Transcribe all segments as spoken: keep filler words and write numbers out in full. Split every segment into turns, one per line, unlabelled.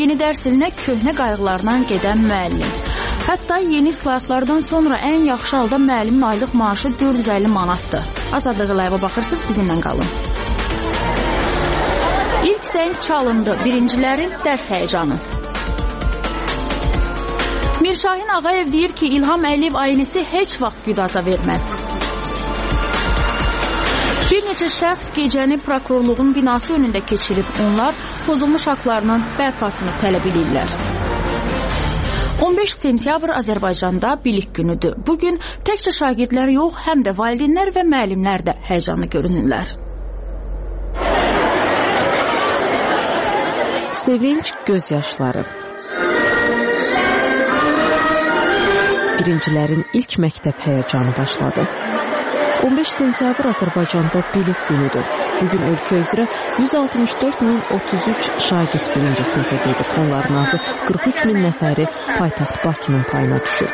Yeni dərs ilinə köhnə qayğılarla gedən müəllim. Hətta yeni islahatlardan sonra ən yaxşı halda müəllimin aylıq maaşı dörd yüz əlli manatdır. Azadlığı layığa baxırsınız, bizimlə qalın. İlk zəng çalındı. Birincilərin dərs həyəcanı. Mirşahin Ağayev deyir ki, İlham Əliyev ailəsi heç vaxt güdaza verməz. Bir neçə şəxs gecəni prokurorluğun binası önündə keçirib. Onlar pozulmuş haqlarının bərpasını tələb edirlər. on beş sentyabr Azərbaycanda bilik günüdür. Bugün təkcə şagirdlər yox, həm də valideynlər və müəllimlər də həyəcanlı görünürlər. Sevinç, gözyaşları. Birincilərin ilk məktəb həyəcanı başladı. on beş sentyabr Azərbaycanda bilik günüdür. Bugün ölkə üzrə yüz altmış dörd min otuz üç şagird birinci sinifə gedir. Onların azı qırx üç min nəfəri paytaxt Bakının payına düşür.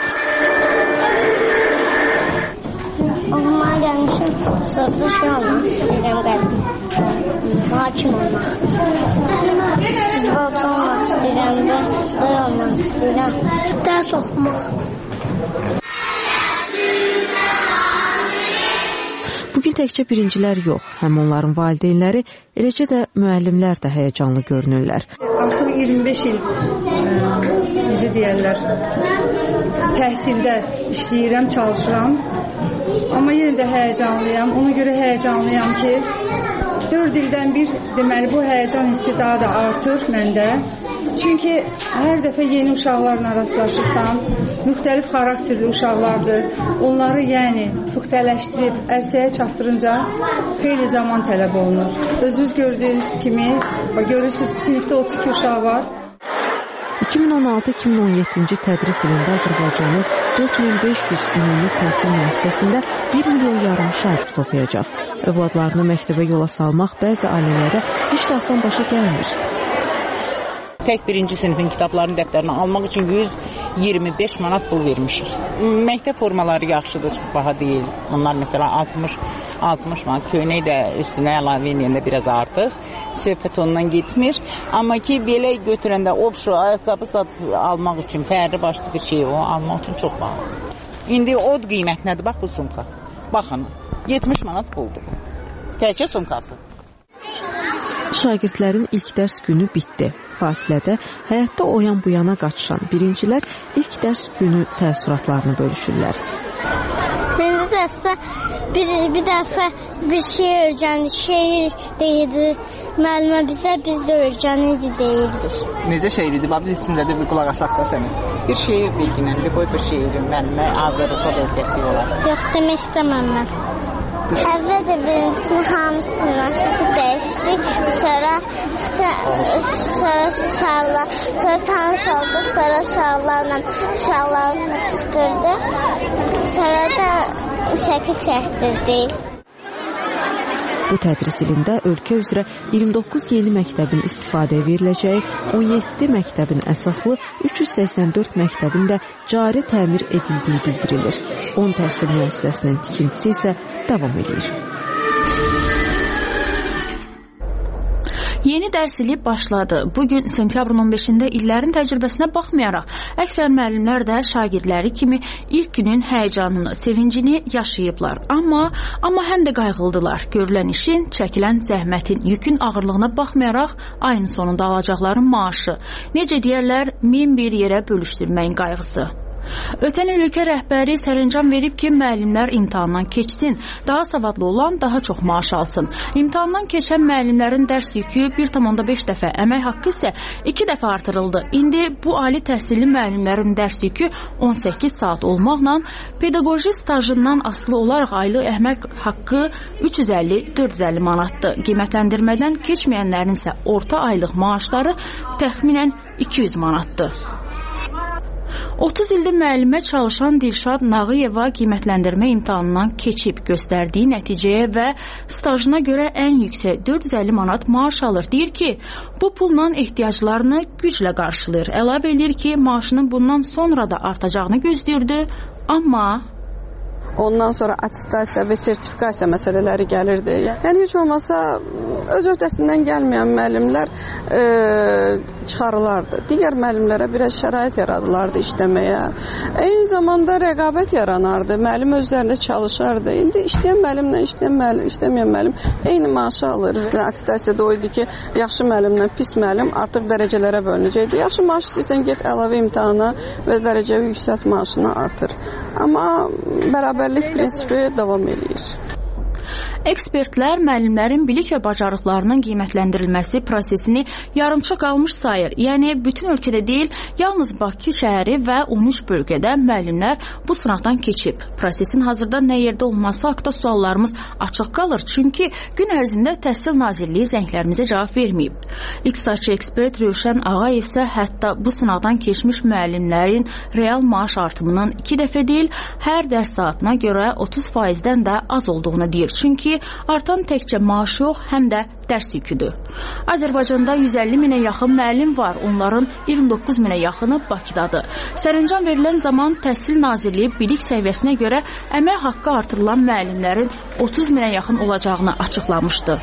Oğluma gəlmişim, sırda şey olmaq istəyirəm qəlbim. Hakim olmaq. Futbolçu olmaq istəyirəm və doy olmaq istəyirəm. Dərs oxumaq.
Bugün təkcə birincilər yox, həm onların valideynləri, eləcə də müəllimlər də həyəcanlı görünürlər.
Artıq iyirmi beş il, necə deyərlər, təhsildə işləyirəm, çalışıram. Amma yenə də həyəcanlıyam. Ona görə həyəcanlıyam ki, dörd ildən bir, deməli, bu həyəcan hissi daha da artır məndə. Çünki hər dəfə yeni uşaqlarla rastlaşırsan, müxtəlif xarakterli uşaqlardır. Onları yəni fıxtələşdirib ərsəyə çatdırınca xeyli zaman tələb olunur. Özünüz gördüyünüz kimi, görürsünüz, sinifdə otuz iki uşaq var.
iki min on altı iki min on yeddinci tədris ilində Azərbaycanın dörd min beş yüz ümumi təhsil müəssisəsində bir milyon yarım şagird oxuyacaq. Övladlarını məktəbə yola salmaq bəzi ailələrə heç də asan başa gəlmir.
Tək birinci sinifin kitablarını, dəftərini almaq üçün yüz iyirmi beş manat pul vermişik. Məktəb formaları yaxşıdır, çox baha deyil. Onlar məsələn altmış altmış manat, köynək də üstünə əlavə edəndə biraz artıq. Söhbət ondan getmir. Amma ki, belə götürəndə obşu, ayaqqabı satıb almaq üçün fərli başlı bir şey o, almaq üçün çox baha. İndi od qiymətlədir, bax bu sumka. Baxın, yetmiş manat puldur. Təkcə sumkası.
Şagirdlərin ilk dərs günü bitdi. Fasilədə həyatda o yan bu yana qaçışan birincilər ilk dərs günü təəssüratlarını bölüşürlər.
Birinci dərsdə bir, bir dəfə bir şey öyrəndik, şeir deyildi. Müəllimə bizə biz də öyrənirdi deyildik.
Necə şeir idi? Biz içində də bir qulaq asaq da səni. Bir şeir deyildi, bir qoy bir şeiri müəllimə Azərbaycan öyrətdik olar.
Yox, demək istəməm mən. Əvvəlcə birincisini hamısını aşağı dəyişdik, sonra sonra uşaqlar, sonra tanış olduq, sonra uşaqlarla uşaqlarla qışqırdı, sonra da şəkil çəkdirdik.
Bu tədris ilində ölkə üzrə iyirmi doqquz yeni məktəbin istifadəyə veriləcəyi, on yeddi məktəbin əsaslı, üç yüz səksən dörd məktəbin də cari təmir edildiyi bildirilir. on təhsil müəssisəsinin tikintisi isə davam edir.
Yeni dərs ili başladı. Bugün sentyabrın on beşində illərin təcrübəsinə baxmayaraq, əksər müəllimlər də şagirdləri kimi ilk günün həyəcanını, sevincini yaşayıblar. Amma, amma həm də qayğıldılar. Görülən işin, çəkilən zəhmətin, yükün ağırlığına baxmayaraq, ayın sonunda alacaqların maaşı, necə deyərlər, min bir yerə bölüşdürməyin qayğısı. Ötən il ölkə rəhbəri sərəncam verib ki, müəllimlər imtahandan keçsin, daha savadlı olan daha çox maaş alsın. İmtahandan keçən müəllimlərin dərs yükü bir tam onda beş dəfə, əmək haqqı isə iki dəfə artırıldı. İndi bu ali təhsilli müəllimlərin dərs yükü on səkkiz saat olmaqla pedaqoji stajından asılı olaraq aylıq əmək haqqı üç yüz əlli dörd yüz əlli manatdır. Qiymətləndirmədən keçməyənlərin isə orta aylıq maaşları təxminən iki yüz manatdır. otuz ildir müəllimə çalışan Dilşad Nağıyeva qiymətləndirmə imtahanından keçib göstərdiyi nəticəyə və stajına görə ən yüksək dörd yüz əlli manat maaş alır. Deyir ki, bu pulla ehtiyaclarını güclə qarşılayır. Əlavə edir ki, maaşının bundan sonra da artacağını gözləyirdi, amma
ondan sonra attestasiya və sertifikasiya məsələləri gəlirdi. Yəni heç olmasa öz öhdəsindən gəlməyən müəllimlər e, çıxarılardı. Digər müəllimlərə biraz şərait yaradılardı işləməyə. Eyni zamanda rəqabət yaranardı. Müəllim özlərində çalışardı. İndi işləyən müəllimlə işləyən müəllim, işləməyən müəllim eyni maaşı alır. Attestasiyada o idi ki, yaxşı müəllimlə pis müəllim artıq dərəcələrə bölünəcəkdi. Yaxşı maaş istəyirsən get əlavə imtahana və dərəcəvi yüksəlt maaşını artır. Amma bərabərlik prinsipi davam edir.
Ekspertlər müəllimlərin bilik və bacarıqlarının qiymətləndirilməsi prosesini yarımçıq qalmış sayır. Yəni, bütün ölkədə deyil, yalnız Bakı şəhəri və on üç bölgədə müəllimlər bu sınaqdan keçib. Prosesin hazırda nə yerdə olması haqda suallarımız açıq qalır. Çünki gün ərzində Təhsil Nazirliyi zənglərimizə cavab verməyib. İqtisadçı ekspert Rövşən Ağayev isə hətta bu sınaqdan keçmiş müəllimlərin real maaş artımının iki dəfə deyil, hər dərs saatına görə otuz faizdən də az olduğunu deyir. Çünki artan təkcə maaş yox, həm də dərs yüküdür. Azərbaycanda yüz əlli minə yaxın müəllim var, onların iyirmi doqquz minə yaxını Bakıdadır. Sərəncam verilən zaman Təhsil Nazirliyi bilik səviyyəsinə görə əmək haqqı artırılan müəllimlərin otuz minə yaxın olacağını açıqlamışdı.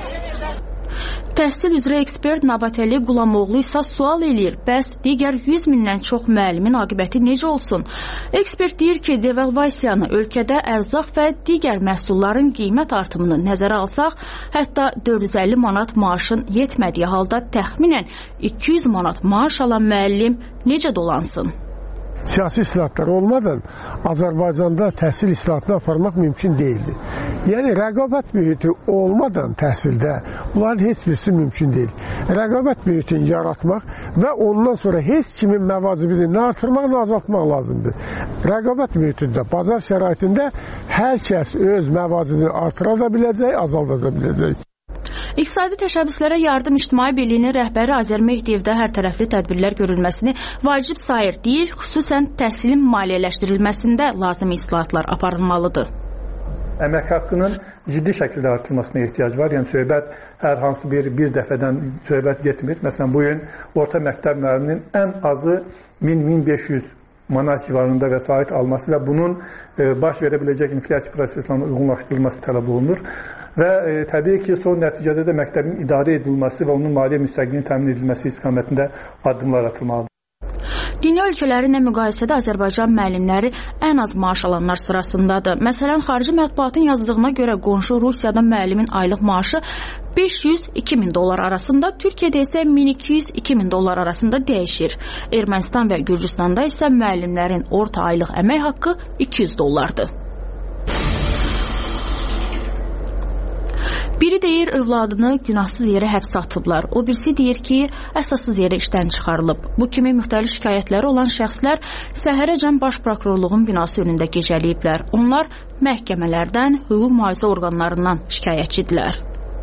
Təhsil üzrə ekspert Nabatəli Qulamoğlu isə sual eləyir, bəs digər yüz mindən çox müəllimin aqibəti necə olsun? Ekspert deyir ki, devalvasiyanı, ölkədə ərzaq və digər məhsulların qiymət artımını nəzərə alsaq, hətta dörd yüz əlli manat maaşın yetmədiyi halda təxminən iki yüz manat maaş alan müəllim necə dolansın?
Siyasi islahatlar olmadan Azərbaycanda təhsil islahatını aparmaq mümkün deyildi. Yəni, rəqabət mühiti olmadan təhsildə bunların heç birisi mümkün deyil. Rəqabət mühitini yaratmaq və ondan sonra heç kimin məvacibini artırmaq, azaltmaq lazımdır. Rəqabət mühitində, bazar şəraitində hər kəs öz məvacibini artıra da biləcək, azalda da biləcək.
İqtisadi təşəbbüslərə yardım İctimai Birliyinin rəhbəri Azər Mehdiyevdə hər tərəfli tədbirlər görülməsini vacib sayır, deyir, xüsusən təhsilin maliyyələşdirilməsində lazımi islahatlar aparılmalıdır.
Əmək haqqının ciddi şəkildə artırılmasına ehtiyac var. Yəni, söhbət hər hansı bir, bir dəfədən söhbət getmir. Məsələn, bu gün orta məktəb müəlliminin ən azı min min beş yüz manat civarında vəsait alması və bunun e, baş verə biləcək inflyasiya proseslərinin uyğunlaşdırılması tələb olunur. Və e, təbii ki, son nəticədə də məktəbin idarə edilməsi və onun maliyyə müstəqilliyinin təmin edilməsi istiqamətində addımlar atılmalıdır.
Dünya ölkələri ilə müqayisədə Azərbaycan müəllimləri ən az maaş alanlar sırasındadır. Məsələn, xarici mətbuatın yazdığına görə qonşu Rusiyada müəllimin aylıq maaşı beş yüz iki min dollar arasında, Türkiyədə isə min iki yüz iki min dollar arasında dəyişir. Ermənistan və Gürcüstanda isə müəllimlərin orta aylıq əmək haqqı iki yüz dollardır. Biri deyir, övladını günahsız yerə həbsə atıblar. O birisi deyir ki, əsassız yerə işdən çıxarılıb. Bu kimi müxtəlif şikayətləri olan şəxslər səhərəcən baş prokurorluğun binası önündə gecələyiblər. Onlar məhkəmələrdən, hüquq mühafizə orqanlarından şikayətçidirlər.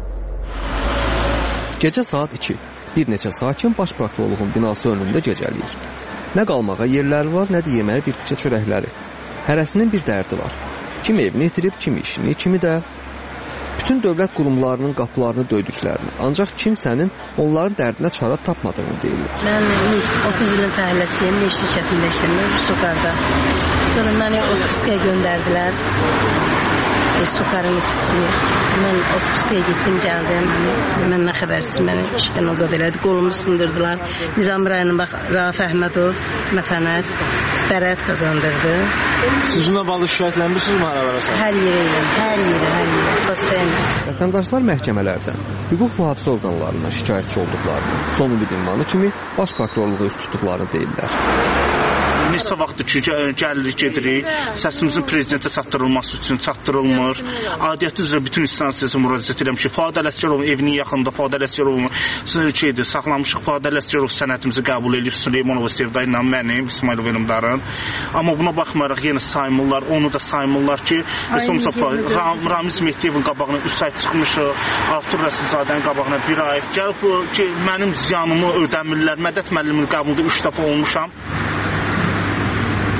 Gecə saat iki. Bir neçə sakin baş prokurorluğun binası önündə gecələyir. Nə qalmağa yerləri var, nə də yeməyə bir tikə çörəkləri. Hərəsinin bir dərdi var. Kimi evini itirib, kimi işini, kimi də bütün dövlət qurumlarının qapılarını döydüklərini, ancaq kimsənin onların dərdinə çara tapmadığını deyirlər.
Mən otuz ilin fəaliyyətçiyim, ne işin şəkildə işləmir, Sokarda. Sonra məni otobüskaya göndərdilər. Sokarın işçisi. Mən otobüskaya gittim, gəldim. Mən nə xəbərsiz, məni işdən azad elədi. Qolumu sındırdılar. Nizam rayonun bax, Rauf Əhmədov, mətanət, bərət qazandırdı.
Sizinlə bağlı şikayətlənmişsiniz mi haralara?
Hər yerə ilə, hər yerə, hər yerə.
Vətəndaşlar məhkəmələrdən, hüquq mühafizə orqanlarından şikayətçi olduqlarını, son ümid ünvanı kimi baş prokurorluğu üst tutduqlarını deyirlər.
Neçə vaxtdır ki, gəlirik, gedirik, səsimizin prezidentə çatdırılması üçün çatdırılmır. Adiyyəti üzrə bütün instansiyası müraciət eləmişik. Fuad Ələsgərovun evinin yaxınında Fuad Ələsgərovun şeydir, saxlamışıq. Fuad Ələsgərov sənədimizi qəbul edib, Süleymanova Sevda ilə mənim, İsmailov Elmdarın. Amma buna baxmayaraq yenə saymırlar, onu da saymırlar ki, Ram, Ramiz Mehdiyevin qabağına üç ay çıxmışıq, Artur Rəsulzadənin qabağına bir ay. Gəlib ki, mənim ziyanımı ödəmirlər. Mədət müəllimin qəbulda üç dəfə olmuşam.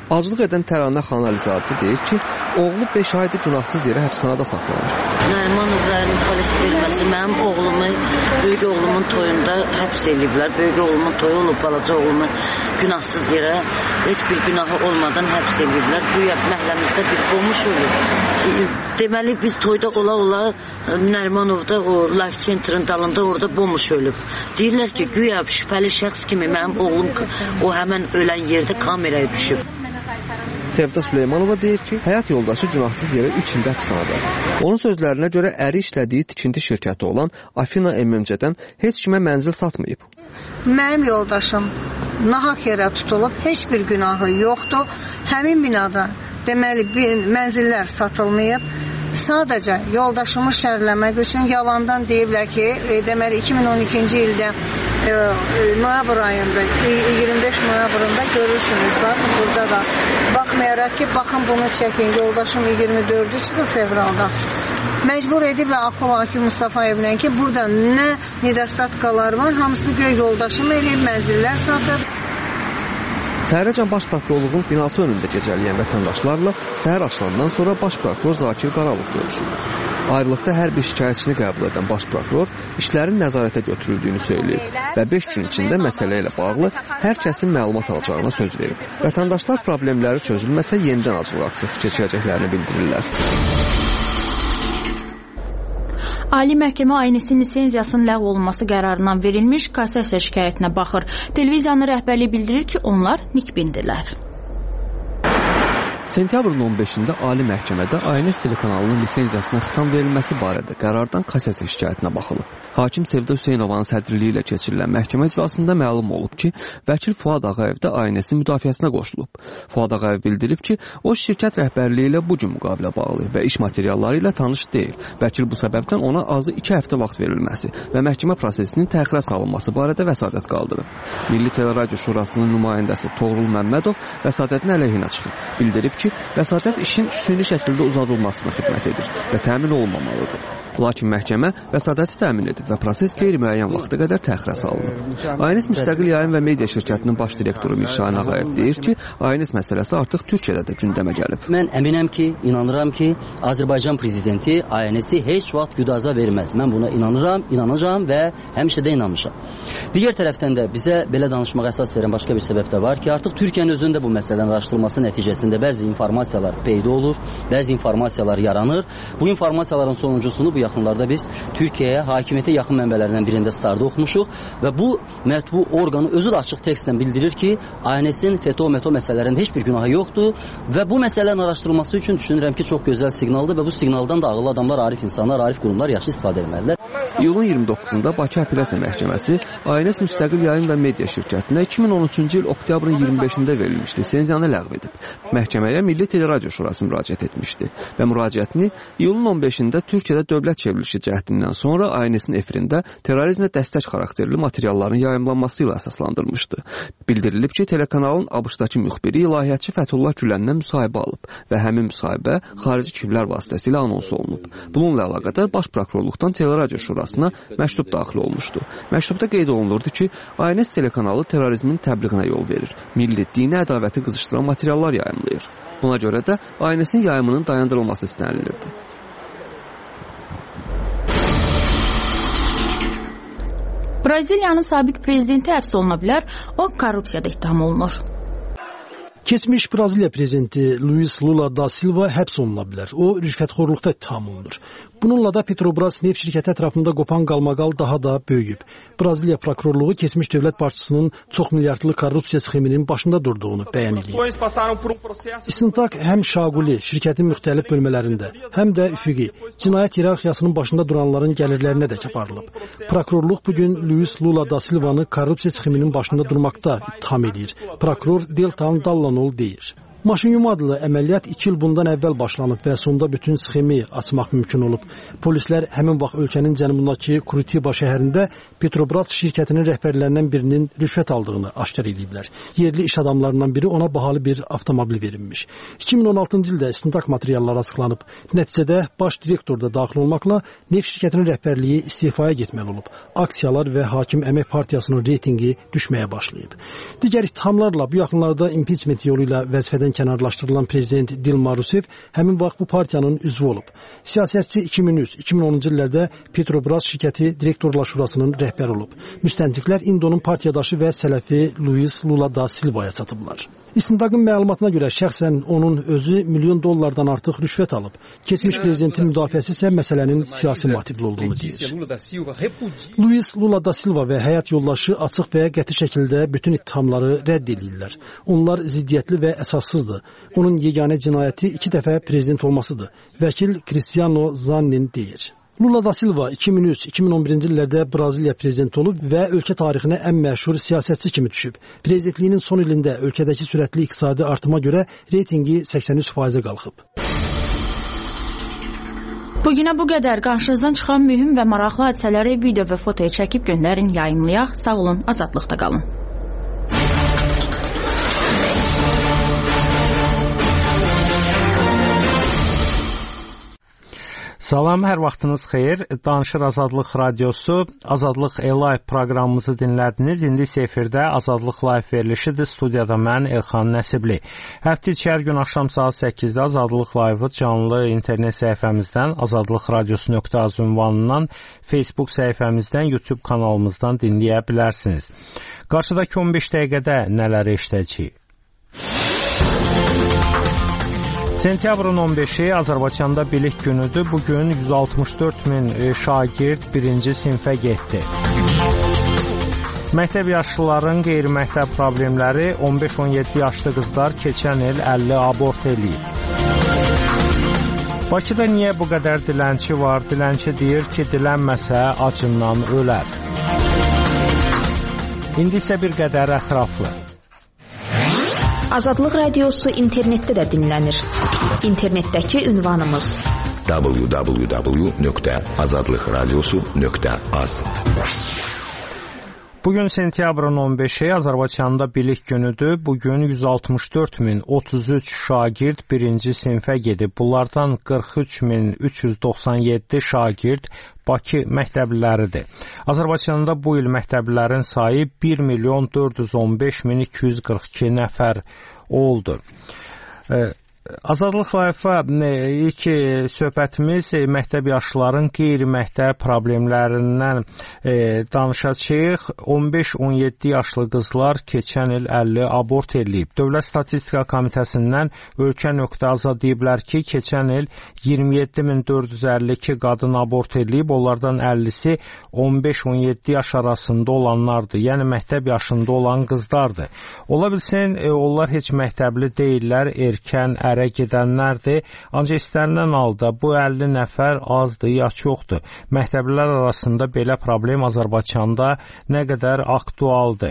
Aclıq edən Təranə xan Əlizadə deyir ki, oğlu beş aydır günahsız yerə həbsxanada saxlanır.
Nərimanov rayonunun polis bölməsi mənim oğlumu, böyük oğlumun toyunda həbs ediblər. Böyük oğlumun toyu olub, balaca oğlumu günahsız yerə, heç bir günahı olmadan həbs ediblər. Güya məhəlləmizdə bir qomuş olub. Deməli, biz toyda ola-ola Nərimanovda o Life Center'ın dalında orada bomuş ölüb. Deyirlər ki, güya şübhəli şəxs kimi mənim oğlum o həmən ölən yerdə kameraya düşüb.
Sevda Süleymanova deyir ki, həyat yoldaşı günahsız yerə üç ildə həbsxanada. Onun sözlərinə görə əri işlədiyi tikinti şirkəti olan Afina M M C-dən heç kimə mənzil satmayıb.
Mənim yoldaşım nahaq yerə tutulub, heç bir günahı yoxdur. Həmin binada deməli mənzillər satılmayıb. Sadəcə yoldaşımı şərləmək üçün yalandan deyiblər ki, e, deməli iki min on ikinci ildə e, noyabr ayında, iyirmi beş noyabrında görürsünüz. Baxın burada da. Baxmayaraq ki, baxın bunu çəkin. Yoldaşım iyirmi dördü çıxır fevralda. Məcbur ediblər Akul Akif Mustafayevlə ki, burada nə nedostatkalar var, hamısı göy yoldaşım eləyib, mənzillər satıb.
Səhərəcən Baş Prokurorluğun binası önündə gecələyən vətəndaşlarla səhər açılandan sonra Baş Prokuror Zakir Qaralov görüşüb. Ayrılıqda hər bir şikayətçini qəbul edən Baş Prokuror işlərin nəzarətə götürüldüyünü söyləyib və beş gün içində məsələ ilə bağlı hər kəsin məlumat alacağına söz verib. Vətəndaşlar problemləri çözülməsə yenidən aclıq aksiyası keçirəcəklərini bildirirlər.
Ali Məhkəmə A N S-in lisenziyasının ləğv olunması qərarından verilmiş kassasiya şikayətinə baxır. Televiziyanın rəhbərliyi bildirir ki, onlar nikbindirlər.
Sentyabrın on beşində Ali Məhkəmədə A N S telekanalının lisenziyasına xitam verilməsi barədə qərardan kassasiya şikayətinə baxılıb. Hakim Sevda Hüseynovanın sədrliyi ilə keçirilən məhkəmə iclasında məlum olub ki, vəkil Fuad Ağayev də A N S-in müdafiəsinə qoşulub. Fuad Ağayev bildirib ki, o şirkət rəhbərliyi ilə bu gün müqavilə bağlayıb və iş materialları ilə tanış deyil. Vəkil bu səbəbdən ona azı iki həftə vaxt verilməsi və məhkəmə prosesinin təxirə salınması barədə vəsadət qaldırıb. Milli Teleradio Şurasının nümayəndəsi Toğrul Məmmədov vəsadətin əleyhinə çıxıb. Bildirib ki, vəsadət işin süni şəkildə uzadılmasına xidmət edir və təmin olunmamalıdır. Lakin məhkəmə vəsadəti təmin edib və proses qeyri-müəyyən vaxta qədər təxirə salınıb. A N S Müstəqil Yayım və Media şirkətinin baş direktoru Mirşahin Ağayev deyir ki, A N S məsələsi artıq Türkiyədə də gündəmə gəlib.
Mən əminəm ki, inanıram ki, Azərbaycan prezidenti A N S-i heç vaxt güdaza verməz. Mən buna inanıram, inanacağam və həmişə də inanmışam. Digər tərəfdən də bizə belə danışmağa əsas verən başqa bir səbəb də var ki, artıq Türkiyənin özündə bu məsələnin araşdırılması nəticəsində bəzi informasiyalar peyda olur, bəzi informasiyalar yaranır. Bu informasiyaların sonuncusunu bu yaxınlarda biz Türkiyəyə hakimiyyətə yaxın mənbələrindən birində Starda oxumuşuq və bu mətbu orqanı özü də açıq tekstlə bildirir ki, A N S-in FETÖ-METÖ məsələlərində heç bir günahı yoxdur və bu məsələlərin araşdırılması üçün düşünürəm ki, çox gözəl siqnaldır və bu siqnaldan da ağıllı adamlar, arif insanlar, arif qurumlar yaxşı istifadə etməlidirlər.
İyulun iyirmi doqquzunda Bakı Apellyasiya Məhkəməsi A N S Müstəqil Yayım və Media şirkətinə iki min on üçüncü il oktyabrın iyirmi beşində verilmiş lisenziyanı ləğv edib. Məhkəməyə Milli Teleradio Şurası müraciət etmişdi və müraciətini iyulun on beşində Türkiyədə dövlət çevrilişi cəhdindən sonra A N S-in efirində terrorizmə dəstək xarakterli materialların yayımlanması ilə əsaslandırmışdı. Bildirilib ki, telekanalın A B Ş-dakı müxbiri ilahiyyatçı Fəthullah Güləndən müsahibə alıb və həmin müsahibə xarici kişilər vasitəsilə anons olunub. Bununla əlaqədar Baş Prokurorluqdan Teleradio Şurasına məktub daxil olmuşdu. Məktubda qeyd olunurdu ki, A N S telekanalı terrorizmin təbliğinə yol verir, milli dini ədavəti qızışdıran materiallar yayımlayır. Buna görə də A N S-in yayımının dayandırılması istənilirdi.
Braziliyanın sabiq prezidenti həbs oluna bilər, o korrupsiyada ittiham olunur.
Keçmiş Braziliya prezidenti Luiz Lula da Silva həbs oluna bilər. O, rüşvətxorluqda ittiham olunur. Bununla da Petrobras neft şirkəti ətrafında qopan qalmaqal daha da böyüyüb. Braziliya prokurorluğu keçmiş dövlət başçısının çox milyardlı korrupsiya sxeminin başında durduğunu bəyan edib. İstintaq həm Şaquli, şirkətin müxtəlif bölmələrində, həm də üfüqi, cinayət hiyerarxiyasının başında duranların gəlirlərinə də aparılıb. Prokurorluq bugün Luiz Lula da Silvanı korrupsiya sxeminin başında durmaqda ittiham edir. Prokuror Deltan Dallanol deyir. Maşinyum adlı əməliyyat iki il bundan əvvəl başlanıb və sonda bütün sxemi açmaq mümkün olub. Polislər həmin vaxt ölkənin cənubundakı Curitiba şəhərində Petrobras şirkətinin rəhbərlərindən birinin rüşvət aldığını aşkar ediblər. Yerli iş adamlarından biri ona bahalı bir avtomobil verilmiş. iki min on altıncı ildə istintaq materialları açıqlanıb. Nəticədə baş direktor da daxil olmaqla neft şirkətinin rəhbərliyi istifaya getməli olub. Aksiyalar və Hakim Əmək Partiyasının reytingi düşməyə başlayıb. Digər ittihamlarla bu yaxınlarda impeachment yolu ilə vəzifədən siyasətdən kənarlaşdırılan prezident Dilma Rousseff həmin vaxt bu partiyanın üzvü olub. Siyasətçi iki min üç iki min onuncu illərdə Petrobras şirkəti direktorlar şurasının rəhbəri olub. Müstəntiqlər indi onun partiyadaşı və sələfi Luis Lula da Silvaya çatıblar. İstintaqın məlumatına görə şəxsən onun özü milyon dollardan artıq rüşvət alıb. Keçmiş prezidentin müdafiəsi isə məsələnin siyasi motivli olduğunu deyir. Luis Lula da Silva və həyat yoldaşı açıq və qəti şəkildə bütün ittihamları rədd edirlər. Onlar ziddiyyətli və əsassızdır. Onun yeganə cinayəti iki dəfə prezident olmasıdır. Vəkil Cristiano Zannin deyir. Lula da Silva iki min üç iki min on birinci illərdə Braziliya prezidenti olub və ölkə tarixinə ən məşhur siyasətçi kimi düşüb. Prezidentliyinin son ilində ölkədəki sürətli iqtisadi artıma görə reytingi səksən üç faizə qalxıb.
Bugünə bu qədər. Qarşınızdan çıxan mühüm və maraqlı hadisələri video və fotoya çəkib göndərin, yayımlayaq. Sağ olun, azadlıqda qalın.
Salam, hər vaxtınız xeyir. Danışır Azadlıq Radiosu. Azadlıq Live proqramımızı dinlədiniz. İndi isə efirdə Azadlıq Live verilişidir. Studiyada mən Elxan Nəsibli. Həftə içi hər gün axşam saat səkkizdə Azadlıq Live-ı canlı internet səhifəmizdən, azadlıq radiosu nöqtə az ünvanından, Facebook səhifəmizdən, YouTube kanalımızdan dinləyə bilərsiniz. Qarşıdakı on beş dəqiqədə nələr eşidəcəyik? Sentyabrın on beşi Azərbaycanda bilik günüdür. Bugün yüz altmış dörd min şagird birinci sinfə getdi. Məktəb yaşlıların qeyri-məktəb problemləri, on beş on yeddi yaşlı qızlar keçən il əlli abort eləyib. Bakıda niyə bu qədər dilənçi var? Dilənçi deyir ki, dilənməsə acından ölər. İndi isə bir qədər ətraflı.
Azadlıq Radiosu internetdə də dinlənir. İnternetdəki ünvanımız w w w nöqtə azadlıq radiosu nöqtə az.
Bugün sentyabrın on beşi Azərbaycanda bilik günüdür. Bugün yüz altmış dörd min otuz üç şagird birinci sinfə gedib. Bunlardan qırx üç min üç yüz doxsan yeddi şagird Bakı məktəbliləridir. Azərbaycanda bu il məktəblilərin sayı bir milyon dörd yüz on beş min iki yüz qırx iki nəfər oldu. Azadlıq Live-a ilk söhbətimiz məktəb yaşlıların qeyri-məktəb problemlərindən e, danışacağıq. on beş on yeddi yaşlı qızlar keçən il əlli abort eləyib. Dövlət Statistika Komitəsindən Ölkə.az deyiblər ki, keçən il iyirmi yeddi min dörd yüz əlli iki qadın abort eləyib. Onlardan əllisi on beş on yeddi yaş arasında olanlardır. Yəni məktəb yaşında olan qızlardır. Ola bilsin, e, onlar heç məktəbli deyirlər, erkən ərə gedənlərdir. Ancaq istənilən halda bu əlli nəfər azdır ya çoxdur. Məktəblilər arasında belə problem Azərbaycanda nə qədər aktualdır.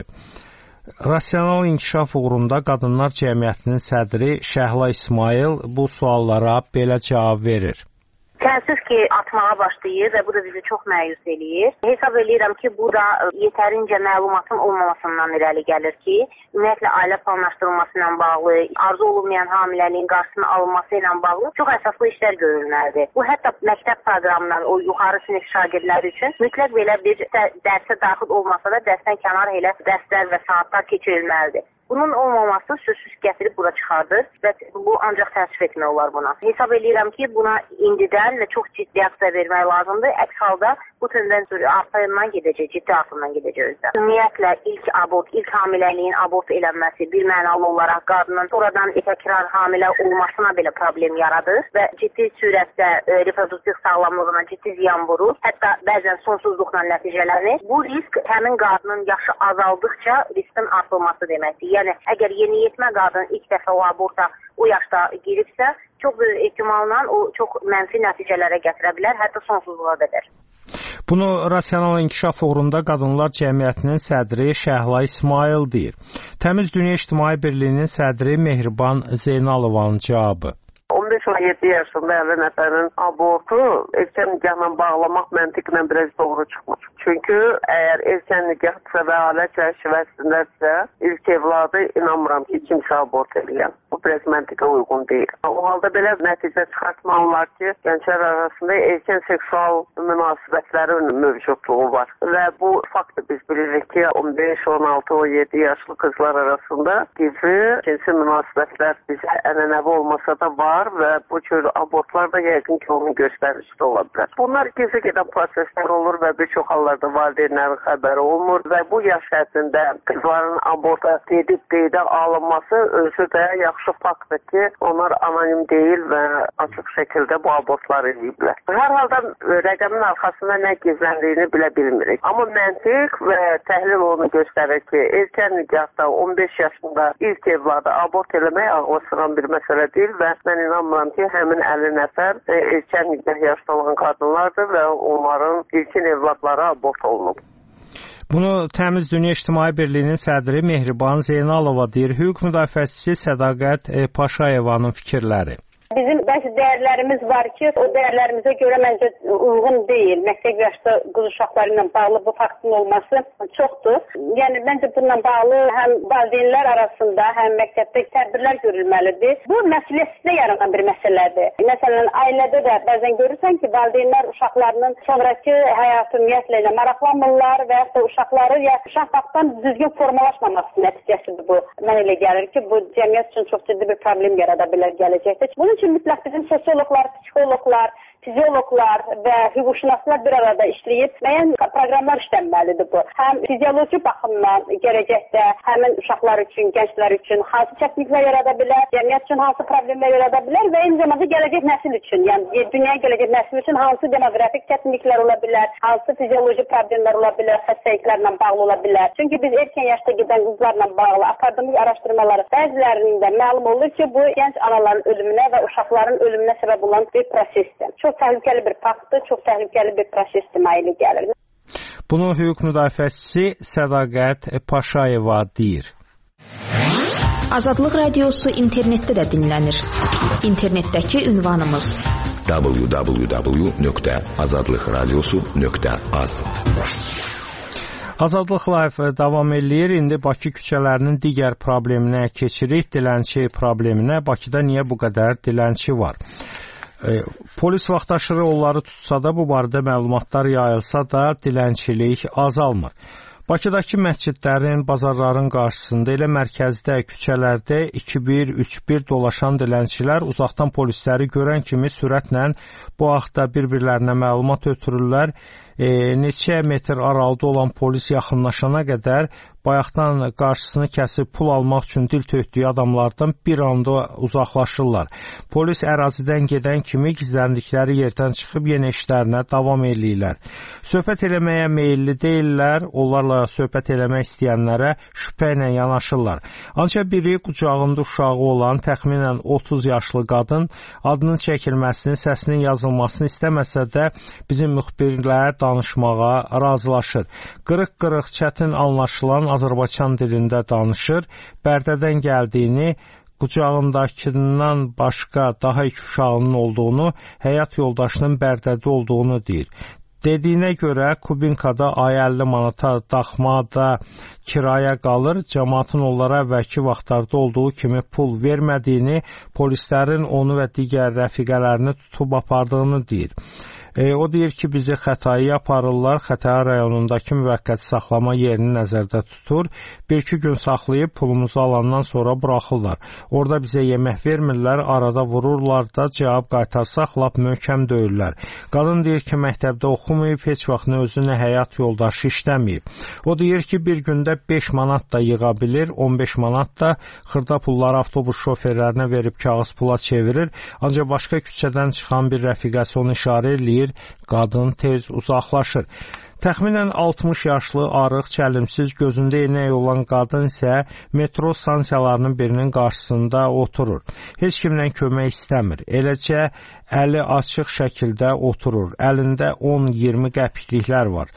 Rasional inkişaf uğrunda Qadınlar Cəmiyyətinin sədri Şəhla İsmail bu suallara belə cavab verir.
Təəssüf ki, atmağa başlayır və bu da bizi çox məyus eləyir. Hesab edirəm ki, bu da yetərincə məlumatın olmamasından irəli gəlir ki, ümumiyyətlə ailə planlaşdırılması ilə bağlı, arzu olunmayan hamiləliyin qarşısının alınması ilə bağlı çox əsaslı işlər görülməlidir. Bu hətta məktəb proqramından o yuxarı sinif şagirdləri üçün mütləq belə bir dərsə daxil olmasa da dərsdən kənar elə dərslər və saatlar keçirilməlidir. Bunun olmaması sözsüz gətirib bura çıxardır və bu ancaq təəssüf etmək olar buna. Hesab edirəm ki, buna indidən və çox ciddi reaksiya vermək lazımdır. Əks halda bu tendensiya artımdan gedəcək, ciddi artımdan gedəcək özdə. Ümumiyyətlə ilk abort, ilk hamiləliyin abort elənməsi bir mənalı olaraq qadının sonradan təkrar hamilə olmasına belə problem yaradır və ciddi sürətdə e, reproduktiv sağlamlığına ciddi ziyan vurur. Hətta bəzən sonsuzluqla nəticələnir. Bu risk həmin qadının yaşı azaldıqca riskin artılması deməkdir. Yəni, əgər yeniyetmə qadın ilk dəfə o aborta o yaşda giribsə, çox böyük ehtimalla o çox mənfi nəticələrə gətirə bilər, hətta sonsuzluğa qədər.
Bunu Rasional İnkişaf uğrunda Qadınlar Cəmiyyətinin sədri Şəhla İsmail deyir. Təmiz Dünya İctimai Birliyinin sədri Mehriban Zeynalovanın cavabı.
on
beş on yeddi yaşında əlli nəfərin abortu erkən nikahla bağlamaq məntiqlə biraz doğru çıxmır. Çünki əgər erkən nikahsa və ailə çərçivəsindəsə ilk evladı inanmıram ki, kimsə abort eləyən. Bu biraz məntiqə uyğun deyil. O halda belə nəticə çıxartmalılar ki, gənclər arasında erkən seksual münasibətlərin mövcudluğu var. Və bu faktı biz bilirik ki, on beş on altı on yeddi yaşlı qızlar arasında gizli cinsi münasibətlər bizə ənənəvi olmasa da var və bu cür abortlar da yəqin ki, onun göstəricisi ola bilər. Bunlar gizli gedən proseslər olur və bir çox hallarda valideynlərin xəbəri olmur və bu yaş həddində qızların aborta gedib qeydə alınması özü də yaxşı faktdır ki, onlar anonim deyil və açıq şəkildə bu abortları ediblər. Hər halda rəqəmin arxasında nə gizləndiyini bilə bilmirik. Amma məntiq və təhlil onu göstərir ki, erkən nikahda on beş yaşında ilk evladı abort eləmək ağla sıran bir məsələ deyil və mən inanmıram ki, həmin əlli nəfər erkən nikah yaşda olan qadınlardır və onların ilkin evladları abort olunub.
Bunu Təmiz Dünya İctimai Birliyinin sədri Mehriban Zeynalova deyir. Hüquq müdafiəçisi Sədaqət Paşayevanın fikirləri.
Bizim bəzi dəyərlərimiz var ki, o dəyərlərimizə görə məncə uyğun deyil. Məktəb yaşda qız uşaqları ilə bağlı bu faktın olması çoxdur. Yəni, məncə bununla bağlı həm valideynlər arasında, həm məktəbdə tədbirlər görülməlidir. Bu məsuliyyətdə yaranan bir məsələdir. Məsələn, ailədə də bəzən görürsən ki, valideynlər uşaqlarının sonraki həyatı ümumiyyətlə ilə maraqlanmırlar və ya da uşaqları ya uşaq vaxtdan düzgün formalaşmaması nəticəsidir bu. Mən elə gəlir ki, bu cəmiyyət üçün çox ciddi bir problem yarada bilər gələcəkdə. Bunun üçün mütləq bizim sosioloqlar, psixoloqlar, fizioloqlar və hüquqşünaslar bir arada işləyib müəyyən proqramlar işlənməlidir bu. Həm fizioloji baxımdan gələcəkdə həmin uşaqlar üçün, gənclər üçün hansı çətinliklər yarada bilər, cəmiyyət üçün hansı problemlər yarada bilər və eyni zamanda gələcək nəsil üçün, yəni dünyaya gələcək nəsil üçün hansı demoqrafik çətinliklər ola bilər, hansı fizioloji problemlər ola bilər, xəstəliklərlə bağlı ola bilər. Çünki biz erkən yaşda gedən qızlarla bağlı apardığımız araşdırmaları bəzilərində məlum olur ki, bu gənc anaların ölümünə və uşaqların ölümünə səbəb olan bir prosesdir. Çox təhlükəli bir faktdır, çox təhlükəli bir proses deməli gəlir.
Bunu hüquq müdafiəçisi Sədaqət Paşayeva deyir.
Azadlıq Radiosu internetdə də dinlənir. İnternetdəki ünvanımız w w w nöqtə azadlıq radiosu nöqtə az.
Azadlıq Live davam eləyir. İndi Bakı küçələrinin digər probleminə keçirik. Dilənçi probleminə. Bakıda niyə bu qədər dilənçi var? E, polis vaxtaşırı onları tutsa da, bu barədə məlumatlar yayılsa da dilənçilik azalmır. Bakıdakı məscidlərin, bazarların qarşısında, elə mərkəzdə, küçələrdə iki bir üç bir dolaşan dilənçilər uzaqdan polisləri görən kimi sürətlə bu haqda bir-birlərinə məlumat ötürürlər. E, neçə metr aralıda olan polis yaxınlaşana qədər bayaqdan qarşısını kəsib pul almaq üçün dil tökdüyü adamlardan bir anda uzaqlaşırlar. Polis ərazidən gedən kimi gizləndikləri yerdən çıxıb yenə işlərinə davam eləyirlər. Söhbət eləməyə meyilli deyirlər, onlarla söhbət eləmək istəyənlərə şübhə ilə yanaşırlar. Ancaq biri qucağında uşağı olan təxminən otuz yaşlı qadın adının çəkilməsini, səsinin yazılmasını istəməsə də bizim müxbirlərə danışmağa razılaşır. Qırıq-qırıq, çətin anlaşılan Azərbaycan dilində danışır. Bərdədən gəldiyini, qucağındakından başqa daha iki uşağının olduğunu, həyat yoldaşının Bərdədə olduğunu deyir. Dediyinə görə Kubinkada ay əlli manata daxmada kiraya qalır, cəmaatın onlara əvvəlki vaxtlarda olduğu kimi pul vermədiyini, polislərin onu və digər rəfiqələrini tutub apardığını deyir. E, o deyir ki, bizi Xətai aparırlar, Xətai rayonundakı müvəqqəti saxlama yerini nəzərdə tutur, bir-iki gün saxlayıb pulumuzu alandan sonra buraxırlar. Orada bizə yemək vermirlər, arada vururlar da, cavab qaytarsaq lap möhkəm döyürlər. Qadın deyir ki, məktəbdə oxumayıb, heç vaxt nə özü, nə həyat yoldaşı işləməyib. O deyir ki, bir gündə beş manat da yığa bilir, on beş manat da xırda pulları avtobus şoferlərinə verib kağız pula çevirir, ancaq başqa küçədən çıxan bir rəfiqəsi onu işarə eləyir, qadın tez uzaqlaşır. Təxminən altmış yaşlı, arıq, çəlimsiz, gözündə eynək olan qadın isə metro stansiyalarının birinin qarşısında oturur. Heç kimdən kömək istəmir. Eləcə əli açıq şəkildə oturur. Əlində on iyirmi qəpikliklər var.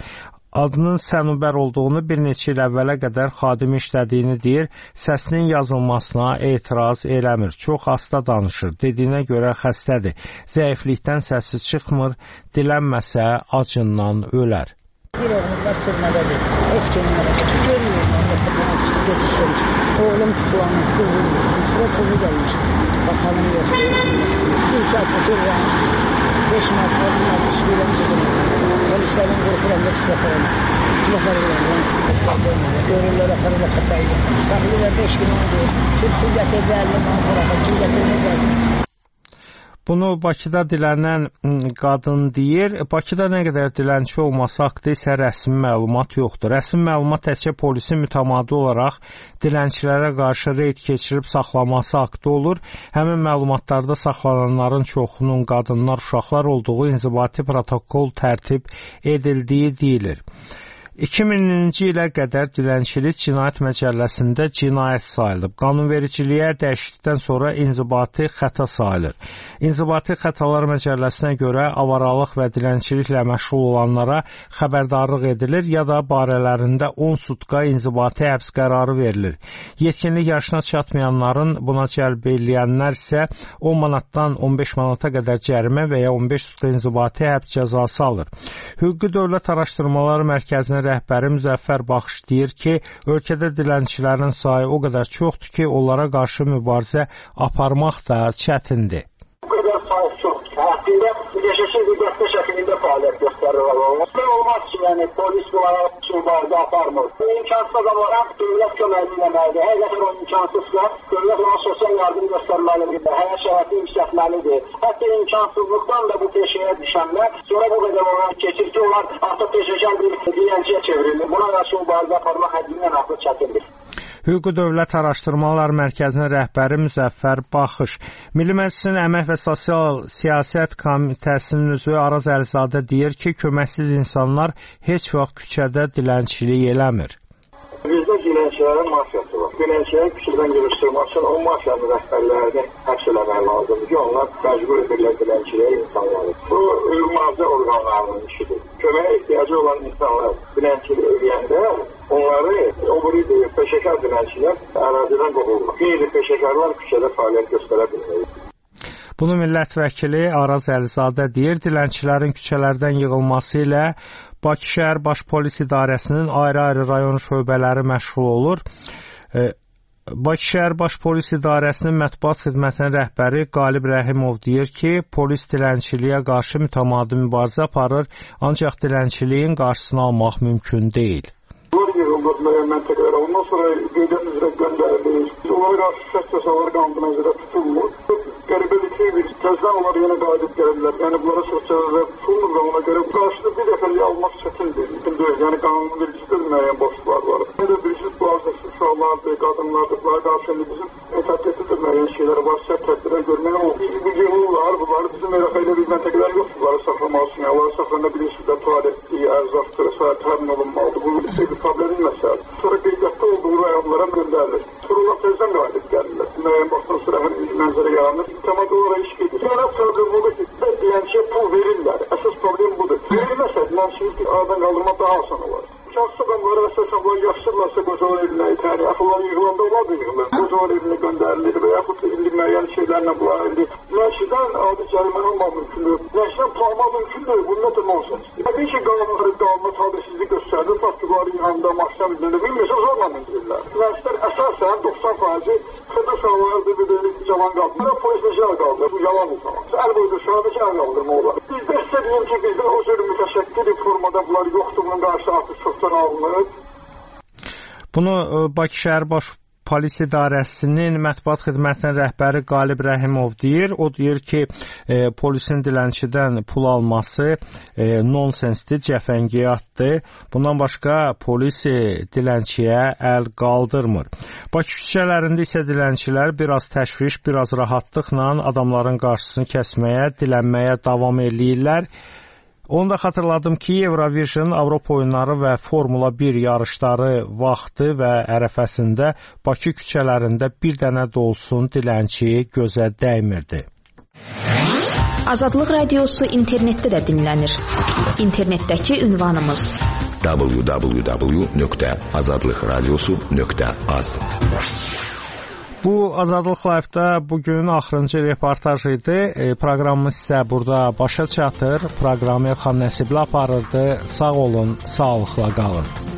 adının Sənubər olduğunu, bir neçə il əvvələ qədər xadimi işlədiyini deyir, səsinin yazılmasına etiraz eləmir, çox asta danışır, dediyinə görə xəstədir, zəiflikdən səsi çıxmır, dilənməsə acından ölər.
Bir oğlum var türmədədir, heç kimin arasında görmüyorum, geçişmiş, oğlum tutulanır, kızım, ve kızı gelmiş, bakalım yok, bir saat oturuyorum, beş mart, altı mart işleyeceğim dedim. Polislerin korkularında tutaklarım. Tutaklarım. Tutaklarım. Görürler akarıla kaçaydı. Saklıyla beş gün oldu. Türkçü getirdilerle bana bırakın. Kim getirdiler.
Bunu Bakıda dilənən qadın deyir. Bakıda nə qədər dilənçi olması haqqında isə rəsmi məlumat yoxdur. Rəsmi məlumat təkcə polisin mütəmadi olaraq dilənçilərə qarşı reyd keçirib saxlaması haqqında olur. Həmin məlumatlarda saxlananların çoxunun qadınlar, uşaqlar olduğu inzibati protokol tərtib edildiyi deyilir. iki minci ilə qədər dilənçilik cinayət məcəlləsində cinayət sayılıb. Qanunvericiliyə dəyişiklikdən sonra inzibati xəta sayılır. İnzibati xətalar məcəlləsinə görə avaralıq və dilənçiliklə məşğul olanlara xəbərdarlıq edilir ya da barələrində on sutka inzibati həbs qərarı verilir. Yetkinlik yaşına çatmayanların buna cəlb eləyənlər isə on manatdan on beş manata qədər cərimə və ya on beş sutka inzibati həbs cəzası alır. Hüquqi Dövlət Araşdırmaları Mərkəzinin rəhbəri Müzəffər Baxış deyir ki, ölkədə dilənçilərin sayı o qədər çoxdur ki, onlara qarşı mübarizə aparmaq da çətindir.
Bu qədər sayı çoxdur. Həqiqətdə yaşasın qüdrətli şəkildə fəaliyyət göstərirlər. Olmaz ki, yəni polis bunlara mübarizə aparmır. İmkansız adamlara dövlət köməkliyi eləməlidir. Həqiqətən o imkansızsa, dövlət ona sosial yardım göstərməlidir. Həyat şəraitini yüksəltməlidir. Hətta imkansızlıqdan da bu peşəyə düşənlər sonra bu qədər ona keçir ki, onlar artıq peşəkar bir dilənçiyə çevrilir. Buna qarşı mübarizə aparmaq həddindən artıq çətindir.
Hüquqi Dövlət Araşdırmalar Mərkəzinin rəhbəri Müzəffər Baxış. Milli Məclisin Əmək və Sosial Siyasət Komitəsinin üzvü Araz Əlizadə deyir ki, köməksiz insanlar heç vaxt küçədə dilənçilik eləmir.
Bizdə dilənçilərin mafiyası var. Dilənçilərin küçədən yığışdırmaq üçün o mafiyanın rəhbərlərini həbs eləmək lazımdır ki, onlar məcbur edirlər dilənçiliyə insanları. Bu mühafizə orqanlarının işidir. Köməyə ehtiyacı olan insanlar dilənçilik eləyəndə onları o biri peşəkar dilənçilər ərazidən qovurlar. Qeyri-peşəkarlar küçədə fəaliyyət göstərə bilməyir.
Bunu millət vəkili Araz Əlizadə deyir. Dilənçilərin küçələrdən yığılması ilə Bakı şəhər Baş Polis İdarəsinin ayrı-ayrı rayon şöbələri məşğul olur. Bakı şəhər Baş Polis İdarəsinin mətbuat xidmətinin rəhbəri Qalib Rəhimov deyir ki, polis dilənçiliyə qarşı mütəmadi mübarizə aparır, ancaq dilənçiliyin qarşısını almaq mümkün deyil.
Bunlar yığılır müəyyən məntəqələrə, ondan sonra qeydiyyat üzrə göndərilir. Onlara qarşı səs cəzaları qanunu nəzərdə tutulmur. Qəribəlik bir təzdən onlar yenə qayıdıb gəlirlər. Yəni bunlara səs cəzaları tutulmur və ona görə qarşıda bir dəfəliyə almaq çətindir. Yəni qanun vericisiz müəyyən boşluqlar var. Nə də bilirsiniz, bu azəsi uşaqlardır, qadınlardır, bunlara qarşı bizim etabliyatı müəyyən şeyləri var, sərt tədbirlər görməyə olur. Bu yığılırlar, bunları bizim elə bir məntəqələr yoxdur, bunları saxlamaq üçün. Onları saxlanına bilirsiniz də tualetdir, ərzaqdır, və təmin olunmalıdır. Bu bir problemin məsələdir. Sonra qeydiyyatda olduğu rayonlara göndərilir. Sonra tezdən qayıdıb gəlirlər. Müəyyən baxdan sonra həm mənzərə yaranır. Mütəmadi olaraq iş gedir. Sonra problem budur ki, dilənçiyə pul verirlər. Əsas problem budur. Verilməsə dilənçilik aradan qaldırmaq daha asan olar. Şəxsi adamları əsasən bunlar yaşırlarsa qocalar evinə itəri, axılar yığılanda onlar da yığılır. Qocalar evinə göndərilir və yaxud indi müəyyən şeylərlə bunlar indi. Dilənçidən adi cərimə almaq mümkündür. Dilənçidən pul almaq mümkündür. Bu nə demək olsun? Təbii ki, qanunları qanuna tadisizlik göstərir. Faktorları yığanda, mahkəm üzərində bilmirsə zorla indirirlər. Dilənçilər əsasən doxsan faizi xırda uşaqlardır, bir də cavan qaldırır. Polis necə qaldırır? Bu yalan insanlar. Əl boyda uşaqdakı əl qaldırma olar. Bizdə sizə deyim ki, bizdə o cür mütəşəkkil formada bunlar yoxdur. Bunun qarşı artıq çoxdan alınır.
Bunu Bakı şəhər Baş Polis İdarəsinin mətbuat xidmətinin rəhbəri Qalib Rəhimov deyir. O deyir ki, e, polisin dilənçidən pul alması e, nonsensdir, cəfəngiyatdır. Bundan başqa polis dilənçiyə əl qaldırmır. Bakı küçələrində isə dilənçilər biraz təşviş, biraz rahatlıqla adamların qarşısını kəsməyə, dilənməyə davam eləyirlər. Onu da xatırladım ki, Eurovision, Avropa oyunları və Formula bir yarışları vaxtı və ərəfəsində Bakı küçələrində bir dənə də olsun dilənçi gözə dəymirdi.
Azadlıq Radiosu internetdə də dinlənir. İnternetdəki ünvanımız w w w nöqtə azadlıq radiosu nöqtə az.
Bu Azadlıq Live-da bugün axırıncı reportaj idi. E, proqramımız sizə burada başa çatır. Proqramı Xan Nəsibli aparırdı. Sağ olun, sağlıqla qalın.